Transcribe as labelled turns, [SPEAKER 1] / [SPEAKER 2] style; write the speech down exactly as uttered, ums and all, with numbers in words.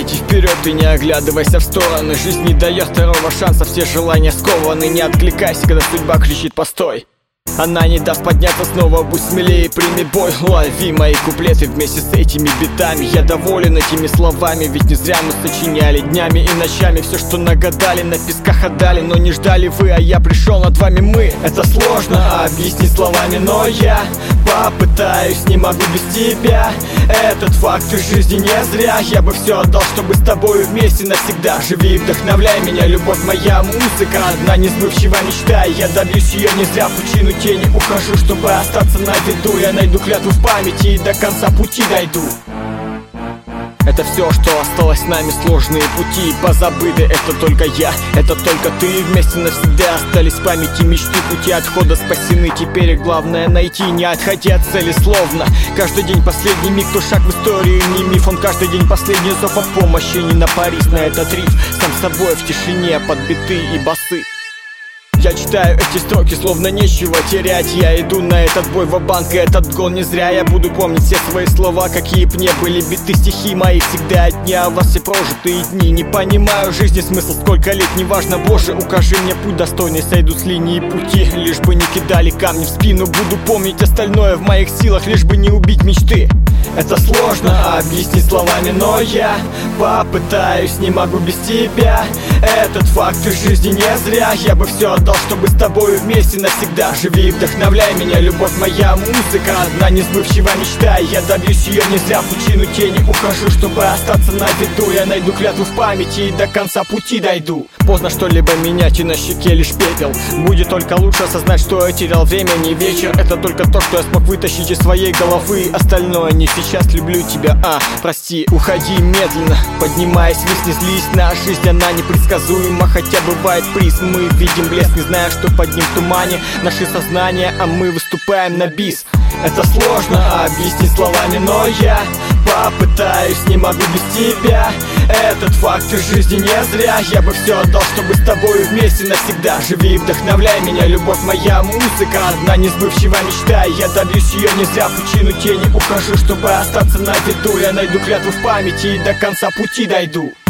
[SPEAKER 1] Иди вперед и не оглядывайся в стороны. Жизнь не дает второго шанса, все желания скованы. Не откликайся, когда судьба кричит «постой». Она не даст подняться снова, будь смелее, прими бой. Лови мои куплеты вместе с этими битами. Я доволен этими словами, ведь не зря мы сочиняли днями и ночами. Все, что нагадали, на песках отдали, но не ждали вы, а я пришел над вами мы. Это сложно объяснить словами, но я попытаюсь, не могу без тебя. Этот факт из жизни не зря. Я бы все отдал, чтобы с тобой вместе навсегда. Живи и вдохновляй меня, любовь моя, музыка одна несбывчивая мечта. Я добьюсь ее не зря, пучину тени ухожу, чтобы остаться на виду. Я найду клятву в памяти и до конца пути дойду. Это все, что осталось с нами, сложные пути позабыты. Это только я, это только ты. Вместе навсегда остались в памяти мечты. Пути отхода спасены, теперь главное найти. Не отходи от цели словно каждый день последний миг. То шаг в истории не миф, он каждый день последний зов о помощи. Не напарись на этот риф, сам собой в тишине под биты и басы. Я читаю эти строки, словно нечего терять. Я иду на этот бой ва-банк, и этот гол не зря. Я буду помнить все свои слова, какие б не были биты. Стихи мои всегда одни, а у вас все прожитые дни. Не понимаю жизни смысл, сколько лет, неважно, Боже, укажи мне путь достойный, сойду с линии пути. Лишь бы не кидали камни в спину, буду помнить остальное в моих силах, лишь бы не убить мечты. Это сложно объяснить словами, но я попытаюсь, не могу без тебя. Этот факт из жизни не зря. Я бы все отдал, чтобы с тобой вместе навсегда. Живи и вдохновляй меня, любовь моя, музыка одна несбывчивая мечта. Я добьюсь ее не зря, в пучину тени ухожу, чтобы остаться на виду. Я найду клятву в памяти и до конца пути дойду. Поздно что-либо менять, и на щеке лишь пепел. Будет только лучше осознать, что я терял время, не вечер. Это только то, что я смог вытащить из своей головы. Остальное не сейчас, люблю тебя, а, прости, уходи медленно. Поднимаясь вниз, не злись на жизнь, она непредсказуема. Хотя бывает приз, мы видим блеск, не зная, что под ним в тумане наши сознания, а мы выступаем на бис. Это сложно объяснить словами, но я попытаюсь, не могу без тебя. Этот факт из жизни не зря. Я бы все отдал, чтобы с тобой вместе навсегда. Живи и вдохновляй меня, любовь моя, музыка одна несбывчивая мечта. Я добьюсь ее не зря, в пучину тени ухожу, чтобы остаться на виду. Я найду клятву в памяти и до конца пути дойду.